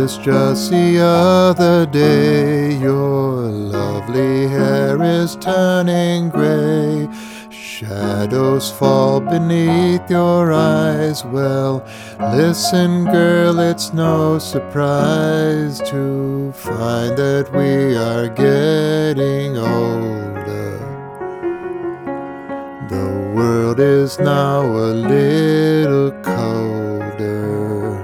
noticed just the other day your lovely hair is turning gray. Shadows fall beneath your eyes. Well, listen, girl, it's no surprise to find that we are getting older. The world is now a little colder,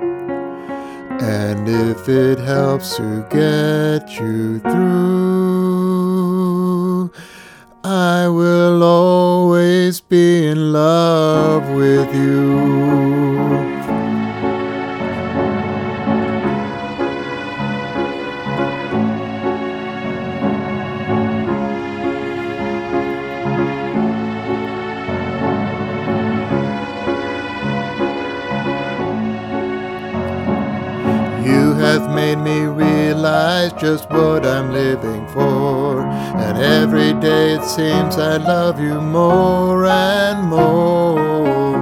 and if it helps to get you through, I will always be in love with you. You have made me realize just what I'm living for, and every day it seems I love you more and more.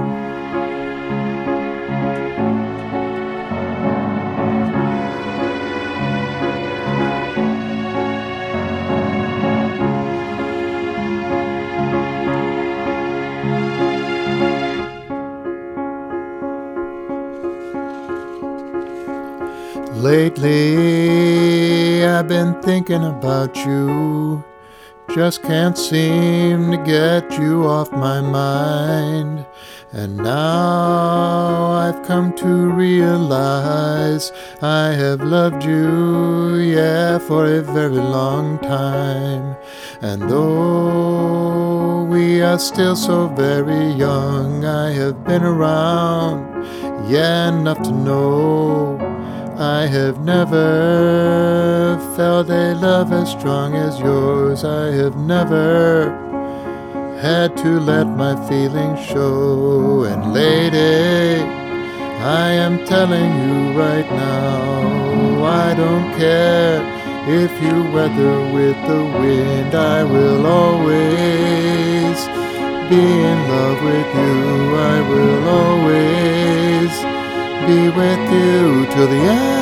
Lately, I've been thinking about you. Just can't seem to get you off my mind. And now I've come to realize I have loved you, yeah, for a very long time. And though we are still so very young, I have been around, yeah, enough to know I have never felt a love as strong as yours. I have never had to let my feelings show. And lady, I am telling you right now, I don't care if you weather with the wind. I will always be in love with you. I will always be with you till the end.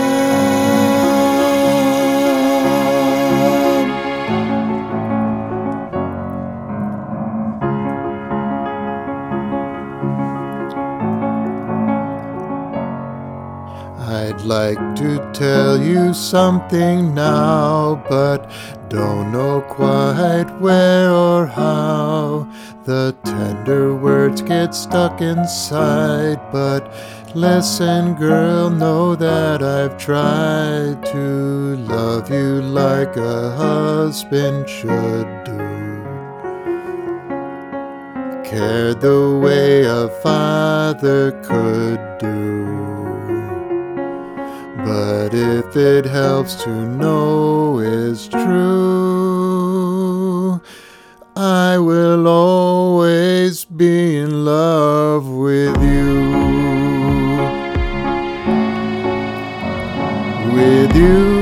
I'd like to tell you something now, but don't know quite where or how. The tender words get stuck inside, but listen, girl, know that I've tried to love you like a husband should do. Care the way a father could do. But if it helps to know it's true, I will always be in love with you. With you.